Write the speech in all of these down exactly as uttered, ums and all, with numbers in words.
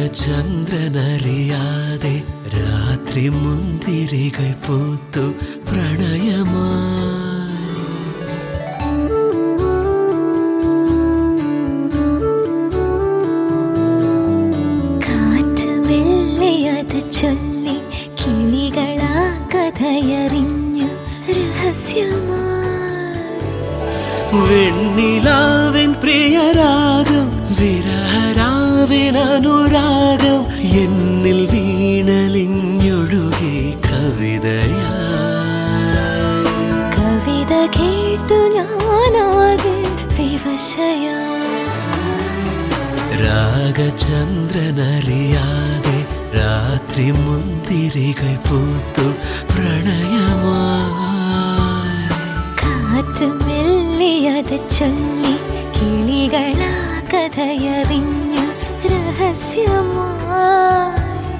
രാഗചന്ദ്രനറിയാതെ രാത്രി മുന്തിരികൾ പൂത്തു പ്രണയമായി. കാറ്റ് മെല്ലെയത് ചൊല്ലി കിളികളാ കഥയറിഞ്ഞു രഹസ്യമായി. വെണ്ണിലാവിൻ പ്രിയരാഗം വിരഹരാവിൻ അനുരാഗം എന്നിൽ വീണലിഞ്ഞൊഴുകി കവിതയായി. കവിത കേട്ടു ഞാനാകെ വിവശയായി. രാഗചന്ദ്രനറിയാതെ രാത്രി മുന്തിരികൾ പൂത്തു പ്രണയമായി. കാറ്റ് മെല്ലിയത് ചൊല്ലി കിളികളാ കഥയറിഞ്ഞു രഹസ്യമായി.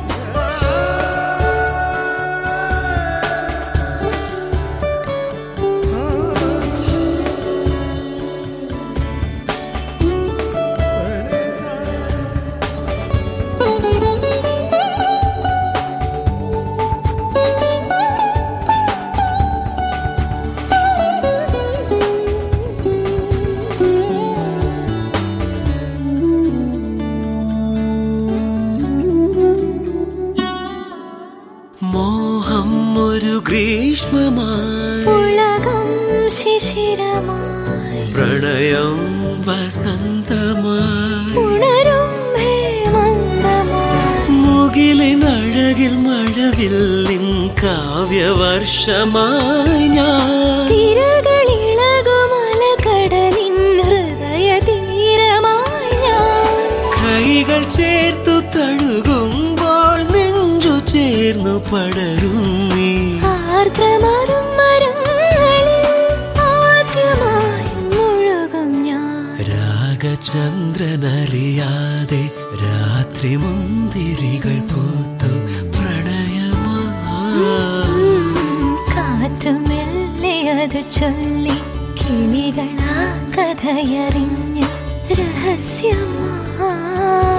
മോഹം ഒരു ഗ്രീഷ്മമായി, ഉലകം ശിശിരമായി, പ്രണയം വസന്തമായി, ഉണരും ഹേമന്തമായി, മുകിലിനഴകിൽ മഴവില്ലിൻ കാവ്യവർഷമായി ഞാൻ. തിരകളിളകുമലകടലിൻ ഹൃദയ തീരമായി ഞാൻ. കൈകൾ ചേർത്തു തഴുകുമ്പോൾ നെഞ്ചു ചേർന്നു പടരുന്നീ. ആർദ്രമാരും മരങ്ങളിൽ ആദ്യമായി മുഴുകും ഞാൻ. രാഗചന്ദ്രനറിയാതെ രാത്രി മുന്തിരികൾ പൂത്തു പ്രണയമായി. കാറ്റു മെല്ലിയത് ചൊല്ലി കിളികളാ കഥയറിഞ്ഞു രഹസ്യമായി.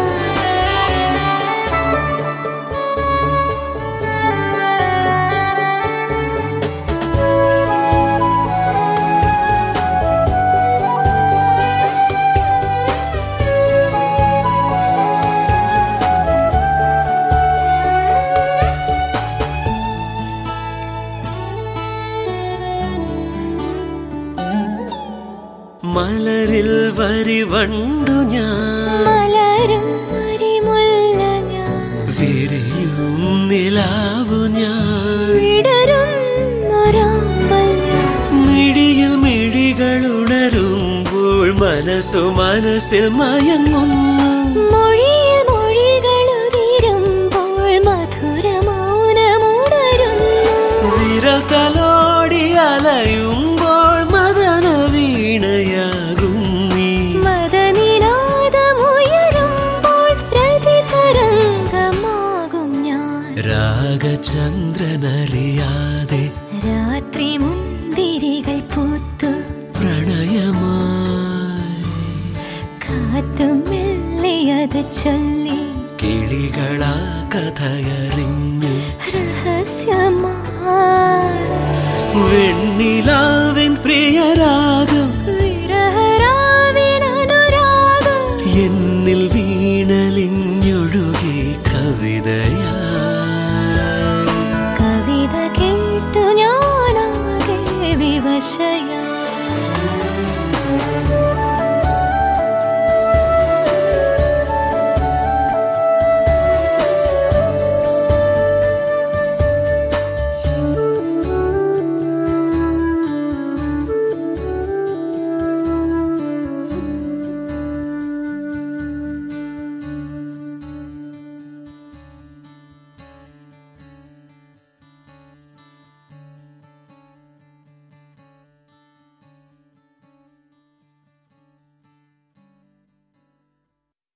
മലരിൽ വരിവണ്ടു ഞാൻ, മലരും വരിമുല്ല ഞാൻ, വിരിയും നിലാവു ഞാൻ, വിടരുന്നൊരാമ്പൽ ഞാൻ. മിഴിയിൽ മിഴികൾ ഉണരുമ്പോൾ മനസ്സു മനസ്സിൽ മയങ്ങുന്നു. മൊഴിയിൽ മൊഴികളുതിരുമ്പോൾ മധുര മൗനമുണരുന്നു. വിരൽ തലോടി അലയുമ്പോൾ മദന വീണയാകും നീ. മദനിനാദമുയരുമ്പോൾ പ്രതിതരംഗമാകും ഞാൻ. രാഗചന്ദ്രനറിയാതെ രാത്രി മുന്തിരികൾ പൂത്തു പ്രണയമായി. കാറ്റു മെല്ലിയത് ചൊല്ലി കിളികളാ കഥയറിഞ്ഞു രഹസ്യമായി. വെണ്ണിലാവിൻ പ്രിയരാഗം വിരഹരാവിൻ അനുരാഗം എന്നിൽ വീണലിഞ്ഞൊഴുകി കവിതയായി. കവിത കേട്ടു ഞാനാകെ വിവശയായി.